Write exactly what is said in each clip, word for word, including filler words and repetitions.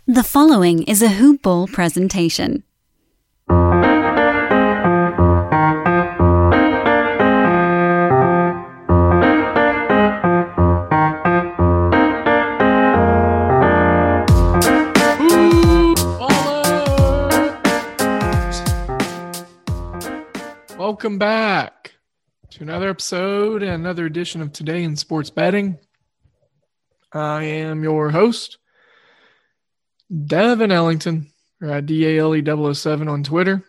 The following is a Hoop Ball presentation. Welcome back to another episode and another edition of Today in Sports Betting. I am your host, Devin Ellington, or at D A L E double oh seven on Twitter.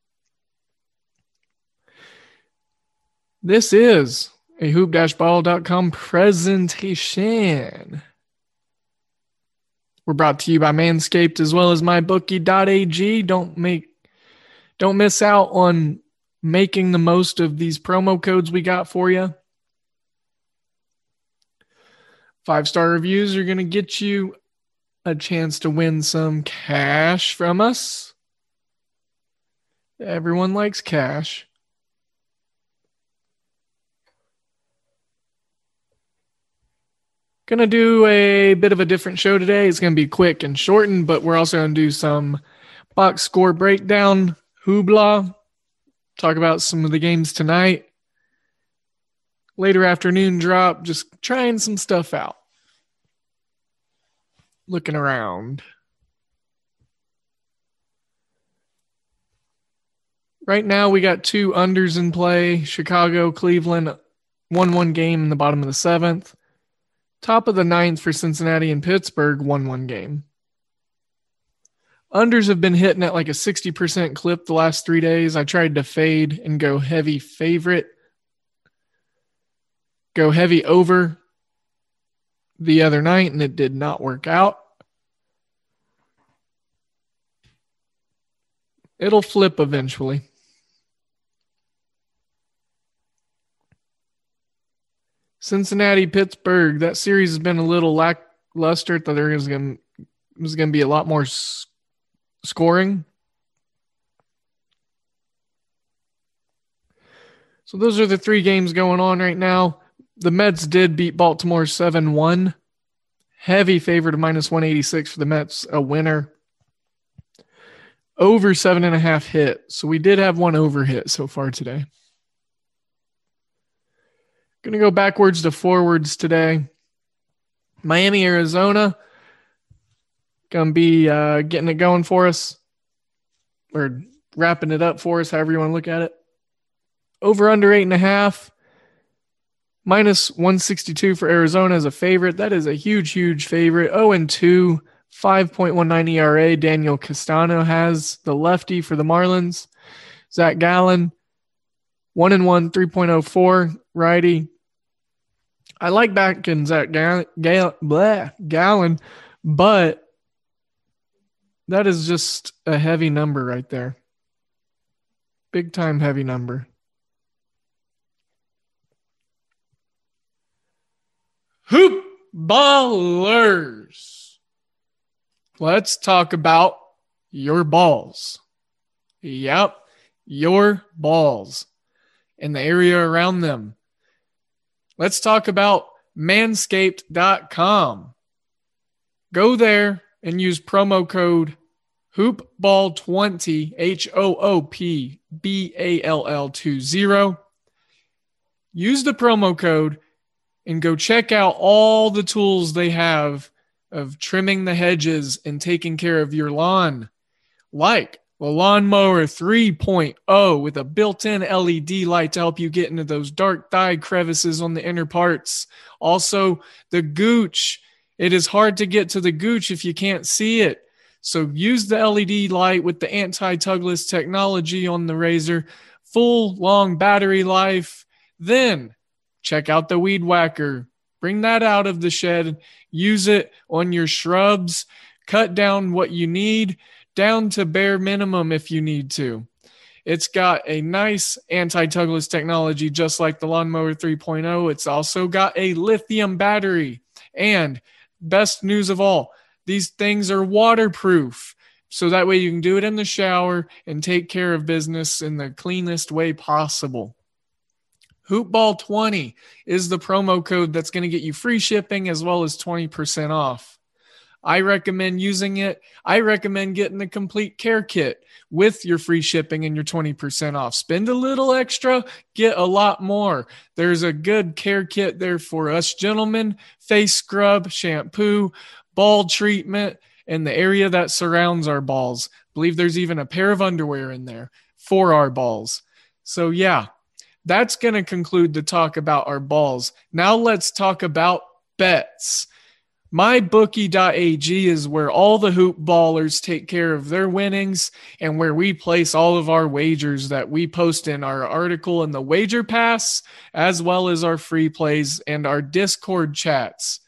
This is a hoop dash ball dot com presentation. We're brought to you by Manscaped as well as my bookie dot a g. Don't make, don't miss out on making the most of these promo codes we got for you. Five-star reviews are going to get you a chance to win some cash from us. Everyone likes cash. Going to do a bit of a different show today. It's going to be quick and shortened, but we're also going to do some box score breakdown, hoopla, talk about some of the games tonight. Later afternoon drop, just trying some stuff out. Looking around. Right now we got two unders in play. Chicago, Cleveland, one one game in the bottom of the seventh. Top of the ninth for Cincinnati and Pittsburgh, one one game. Unders have been hitting at like a sixty percent clip the last three days. I tried to fade and go heavy favorite. Go heavy over the other night, and it did not work out. It'll flip eventually. Cincinnati, Pittsburgh, that series has been a little lackluster. Thought there was going to be a lot more s- scoring. So those are the three games going on right now. The Mets did beat Baltimore seven one. Heavy favorite of minus one eighty-six for the Mets, a winner. Over seven and a half hit. So we did have one over hit so far today. Going to go backwards to forwards today. Miami, Arizona. Going to be uh, getting it going for us. Or wrapping it up for us, however you want to look at it. Over under eight and a half. Minus one sixty-two for Arizona as a favorite. That is a huge, huge favorite. oh and two, five point one nine E R A. Daniel Castano has the lefty for the Marlins. Zach Gallen, one and one, three point oh four. Righty. I like backing Zach Gallen, Gall- blah, Gallen, but that is just a heavy number right there. Big time heavy number. Hoop ballers. Let's talk about your balls. Yep, your balls and the area around them. Let's talk about manscaped dot com. Go there and use promo code hoop ball twenty, H O O P B A L L twenty. Use the promo code and go check out all the tools they have of trimming the hedges and taking care of your lawn. Like the Lawnmower three point oh with a built-in L E D light to help you get into those dark thigh crevices on the inner parts. Also, the Gooch. It is hard to get to the Gooch if you can't see it. So use the L E D light with the anti-tugless technology on the razor. Full, long battery life. Then check out the Weed Whacker. Bring that out of the shed. Use it on your shrubs. Cut down what you need down to bare minimum if you need to. It's got a nice anti-tugless technology just like the Lawnmower three point oh. It's also got a lithium battery. And best news of all, these things are waterproof. So that way you can do it in the shower and take care of business in the cleanest way possible. hoop ball twenty is the promo code that's going to get you free shipping as well as twenty percent off. I recommend using it. I recommend getting the complete care kit with your free shipping and your twenty percent off. Spend a little extra, get a lot more. There's a good care kit there for us gentlemen: face scrub, shampoo, ball treatment, and the area that surrounds our balls. I believe there's even a pair of underwear in there for our balls. So yeah, that's going to conclude the talk about our balls. Now let's talk about bets. my bookie dot a g is where all the hoop ballers take care of their winnings and where we place all of our wagers that we post in our article in the Wager Pass, as well as our free plays and our Discord chats.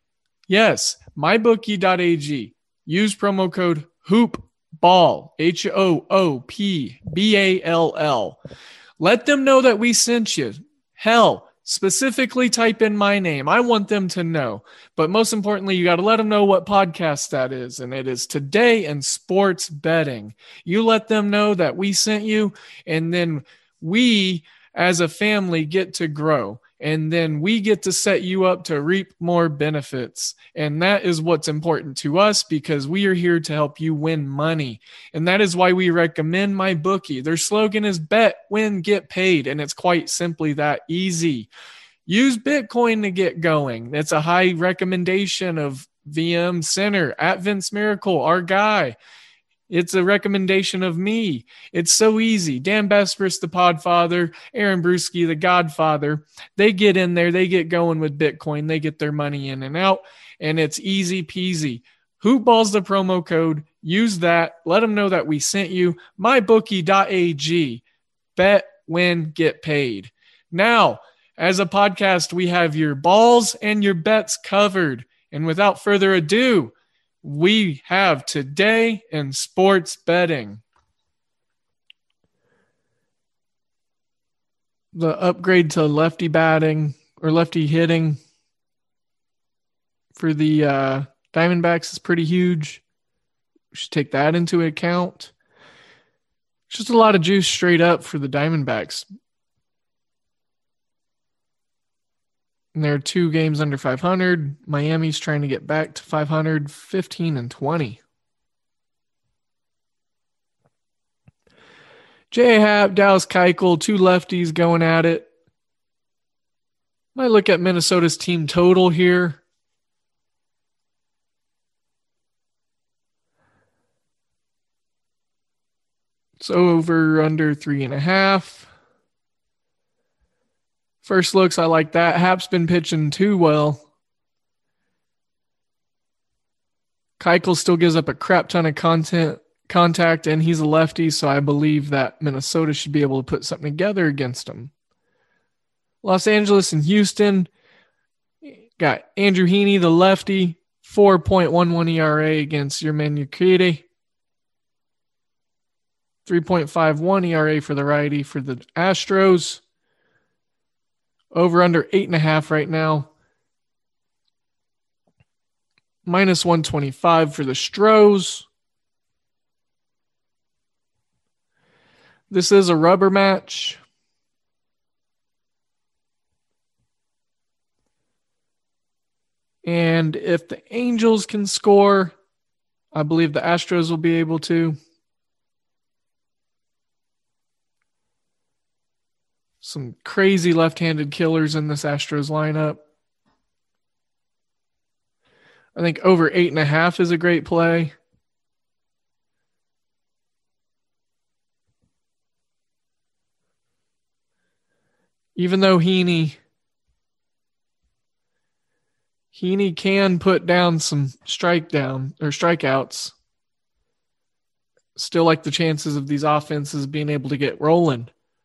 Yes, my bookie dot a g. Use promo code HOOPBALL, H O O P B A L L. Let them know that we sent you. Hell, specifically type in my name. I want them to know. But most importantly, you got to let them know what podcast that is. And it is Today in Sports Betting. You let them know that we sent you, and then we as a family get to grow. And then we get to set you up to reap more benefits. And that is what's important to us, because we are here to help you win money. And that is why we recommend MyBookie. Their slogan is bet, win, get paid. And it's quite simply that easy. Use Bitcoin to get going. It's a high recommendation of V M Center at Vince Miracle, our guy. It's a recommendation of me. It's so easy. Dan Bespris, the Podfather, Aaron Bruschi, the Godfather, they get in there, they get going with Bitcoin, they get their money in and out, and it's easy peasy. Hoopball's the promo code. Use that. Let them know that we sent you. my bookie dot a g. Bet, win, get paid. Now, as a podcast, we have your balls and your bets covered. And without further ado, we have Today in Sports Betting. The upgrade to lefty batting or lefty hitting for the uh, Diamondbacks is pretty huge. We should take that into account. Just a lot of juice straight up for the Diamondbacks. And they're two games under five hundred. Miami's trying to get back to five hundred, fifteen and twenty. J. Happ, Dallas Keuchel, two lefties going at it. Might look at Minnesota's team total here. It's over under three and a half. First looks, I like that. Happ's been pitching too well. Keuchel still gives up a crap ton of content, contact, and he's a lefty, so I believe that Minnesota should be able to put something together against him. Los Angeles and Houston got Andrew Heaney, the lefty, four point one one E R A against Yerman Urquidy. three point five one E R A for the righty for the Astros. Over under eight and a half right now. Minus one twenty-five for the Stros. This is a rubber match. And if the Angels can score, I believe the Astros will be able to. Some crazy left-handed killers in this Astros lineup. I think over eight and a half is a great play. Even though Heaney, Heaney can put down some strike down or strikeouts, still like the chances of these offenses being able to get rolling.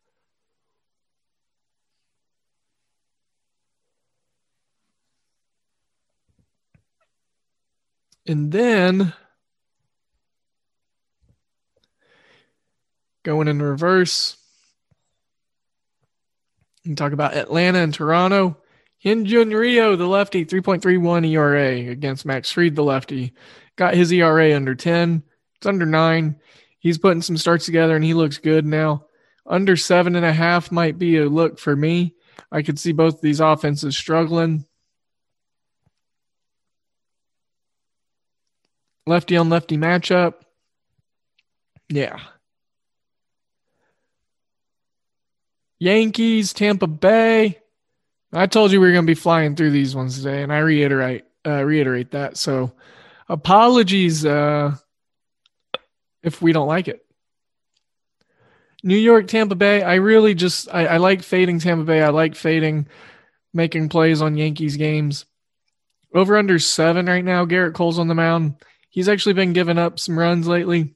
And then going in reverse, you can talk about Atlanta and Toronto. Hyun-Jin Ryu, the lefty, three point three one E R A against Max Fried, the lefty. Got his E R A under ten. It's under nine. He's putting some starts together, and he looks good now. Under seven and a half might be a look for me. I could see both of these offenses struggling. Lefty on lefty matchup. Yeah. Yankees, Tampa Bay. I told you we were going to be flying through these ones today, and I reiterate uh, reiterate that. So apologies uh, if we don't like it. New York, Tampa Bay. I really just I, I like fading Tampa Bay. I like fading making plays on Yankees games. Over under seven right now. Garrett Cole's on the mound. He's actually been giving up some runs lately,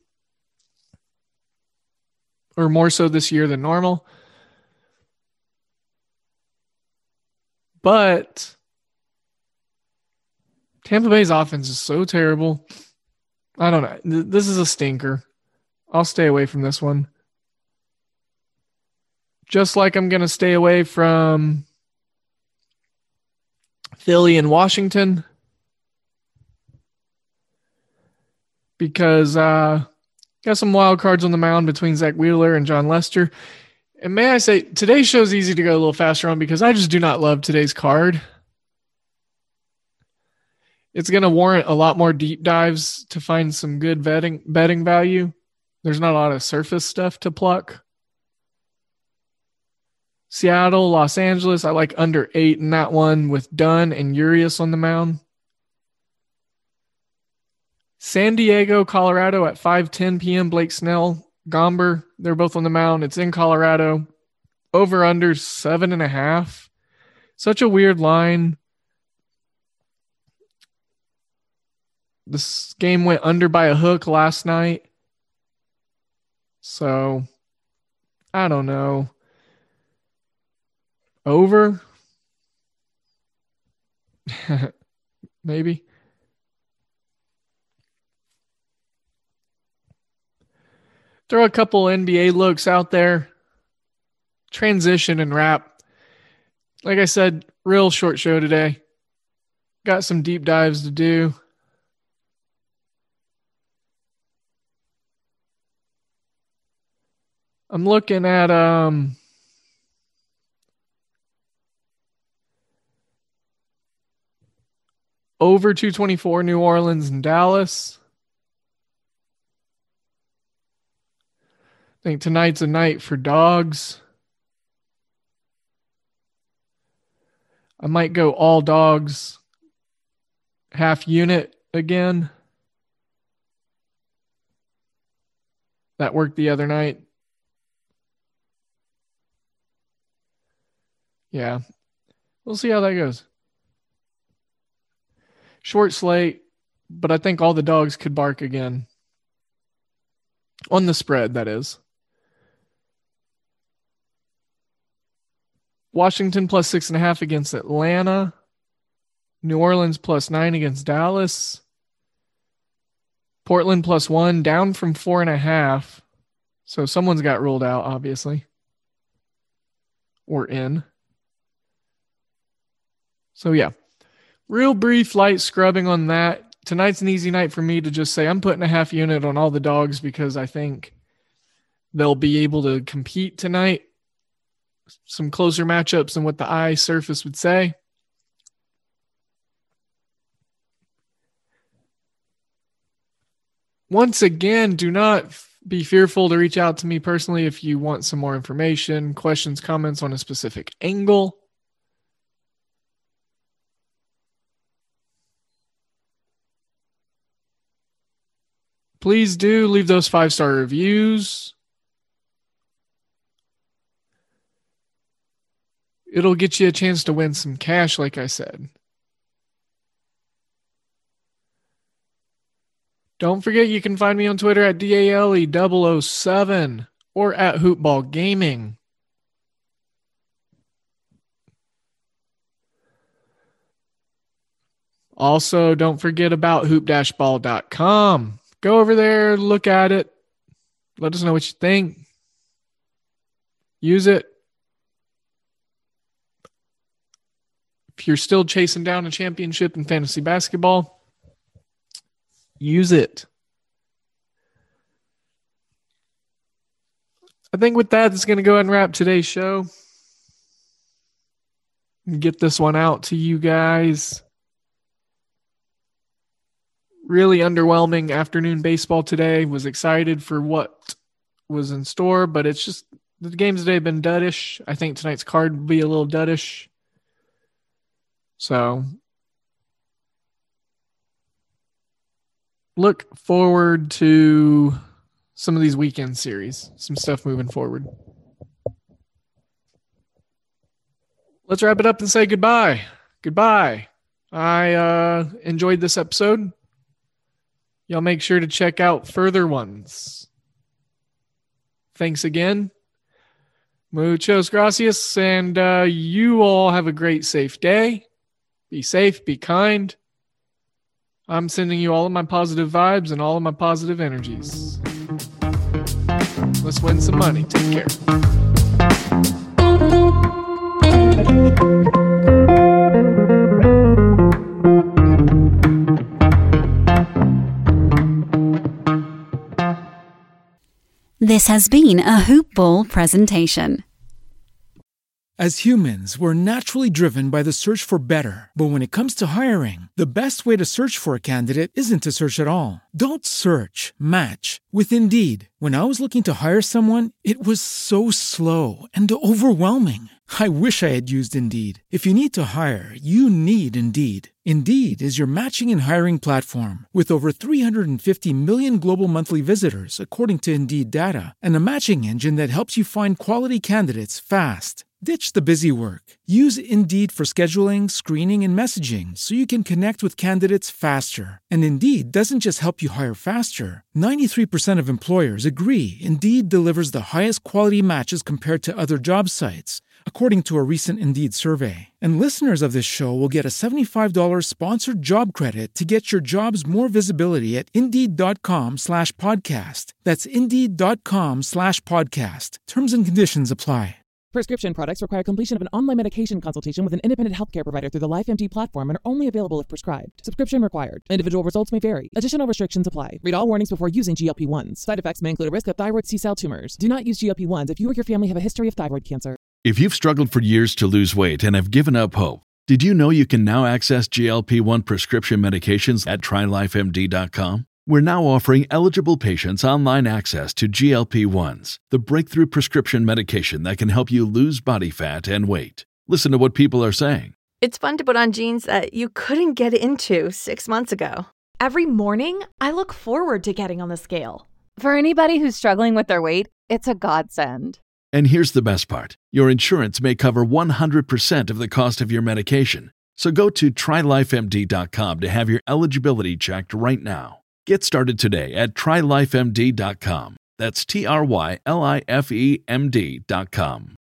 or more so this year than normal. But Tampa Bay's offense is so terrible. I don't know. This is a stinker. I'll stay away from this one. Just like I'm going to stay away from Philly and Washington. Because uh got some wild cards on the mound between Zach Wheeler and John Lester. And may I say, today's show is easy to go a little faster on because I just do not love today's card. It's going to warrant a lot more deep dives to find some good betting betting value. There's not a lot of surface stuff to pluck. Seattle, Los Angeles, I like under eight in that one with Dunn and Urias on the mound. San Diego, Colorado at five ten p.m. Blake Snell, Gomber, they're both on the mound. It's in Colorado. Over under seven and a half. Such a weird line. This game went under by a hook last night. So, I don't know. Over? Maybe. Throw a couple N B A looks out there. Transition and wrap. Like I said, real short show today. Got some deep dives to do. I'm looking at um over two twenty-four New Orleans and Dallas. I think tonight's a night for dogs. I might go all dogs, half unit again. That worked the other night. Yeah. We'll see how that goes. Short slate, but I think all the dogs could bark again. On the spread, that is. Washington plus six and a half against Atlanta. New Orleans plus nine against Dallas. Portland plus one, down from four and a half. So someone's got ruled out, obviously. Or in. So yeah. Real brief, light scrubbing on that. Tonight's an easy night for me to just say I'm putting a half unit on all the dogs because I think they'll be able to compete tonight. Some closer matchups than what the eye surface would say. Once again, do not be fearful to reach out to me personally if you want some more information, questions, comments on a specific angle. Please do leave those five-star reviews. It'll get you a chance to win some cash, like I said. Don't forget you can find me on Twitter at D A L E double oh seven or at Hoopball Gaming. Also, don't forget about hoop dash ball dot com. Go over there, look at it. Let us know what you think. Use it. If you're still chasing down a championship in fantasy basketball, use it. I think with that, it's going to go ahead and wrap today's show. Get this one out to you guys. really underwhelming afternoon baseball today. Was excited for what was in store, but it's just the games today have been duddish. I think tonight's card will be a little duddish. So look forward to some of these weekend series, some stuff moving forward. Let's wrap it up and say goodbye. Goodbye. I uh, enjoyed this episode. Y'all make sure to check out further ones. Thanks again. Muchos gracias. And uh, you all have a great, safe day. Be safe. Be kind. I'm sending you all of my positive vibes and all of my positive energies. Let's win some money. Take care. This has been a Hoop Ball presentation. As humans, we're naturally driven by the search for better. But when it comes to hiring, the best way to search for a candidate isn't to search at all. Don't search, match with Indeed. When I was looking to hire someone, it was so slow and overwhelming. I wish I had used Indeed. If you need to hire, you need Indeed. Indeed is your matching and hiring platform with over three hundred fifty million global monthly visitors, according to Indeed data, and a matching engine that helps you find quality candidates fast. Ditch the busy work. Use Indeed for scheduling, screening, and messaging so you can connect with candidates faster. And Indeed doesn't just help you hire faster. ninety-three percent of employers agree Indeed delivers the highest quality matches compared to other job sites, according to a recent Indeed survey. And listeners of this show will get a seventy-five dollars sponsored job credit to get your jobs more visibility at Indeed.com slash podcast. That's Indeed.com slash podcast. Terms and conditions apply. Prescription products require completion of an online medication consultation with an independent healthcare provider through the LifeMD platform and are only available if prescribed. Subscription required. Individual results may vary. Additional restrictions apply. Read all warnings before using G L P one s. Side effects may include a risk of thyroid C-cell tumors. Do not use G L P one s if you or your family have a history of thyroid cancer. If you've struggled for years to lose weight and have given up hope, did you know you can now access G L P one prescription medications at try life M D dot com? We're now offering eligible patients online access to G L P one s, the breakthrough prescription medication that can help you lose body fat and weight. Listen to what people are saying. It's fun to put on jeans that you couldn't get into six months ago. Every morning, I look forward to getting on the scale. For anybody who's struggling with their weight, it's a godsend. And here's the best part. Your insurance may cover one hundred percent of the cost of your medication. So go to try life M D dot com to have your eligibility checked right now. Get started today at try life M D dot com. That's T R Y L I F E M D dot com.